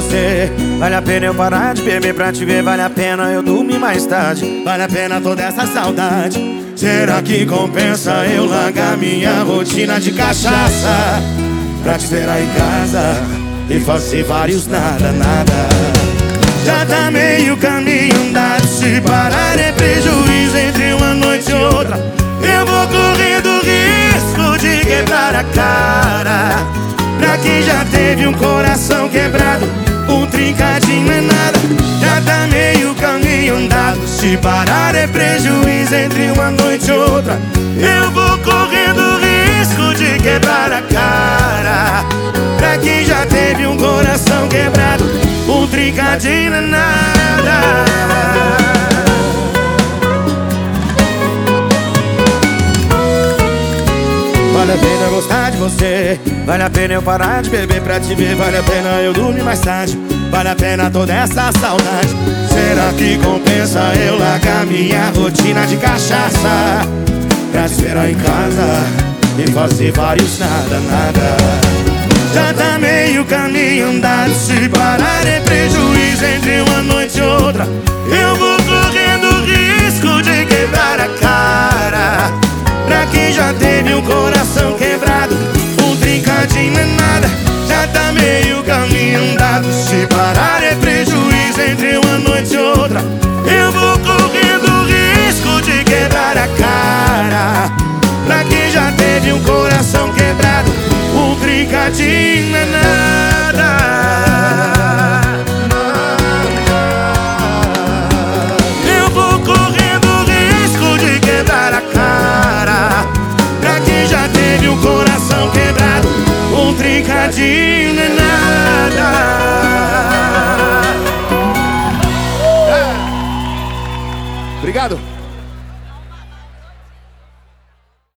você. Vale a pena eu parar de beber pra te ver. Vale a pena eu dormir mais tarde. Vale a pena toda essa saudade. Será que compensa eu largar minha rotina de cachaça pra te esperar em casa e fazer vários nada, nada? Já tá meio caminho andado. Se parar é prejuízo entre uma noite e outra. Eu vou correndo risco de quebrar a cara. Pra quem já teve um coração quebrado, um trincadinho é nada. Já tá meio caminho andado. Se parar é prejuízo entre uma noite e outra. Eu vou correndo risco de quebrar a cara. Pra quem já teve um coração quebrado, um trincadinho é nada. Vale a pena gostar de você. Vale a pena eu parar de beber pra te ver. Vale a pena eu dormir mais tarde. Vale a pena toda essa saudade. Será que compensa eu largar minha rotina de cachaça pra te esperar em casa e fazer vários nada, nada? Já tá meio caminho andado. Se parar é prejuízo entre uma noite e outra. Eu vou correndo risco de quebrar a cara. Pra quem já teve um coração quebrado, um trincadinho é nada. Já tá meio caminho andado. Se parar é prejuízo entre uma noite e outra. Eu vou correndo risco de quebrar a cara. Pra quem já teve um coração quebrado, um trincadinho é nada. Eu vou correndo risco de quebrar a cara. Pra quem já teve um coração quebrado, um trincadinho é nada. Obrigado.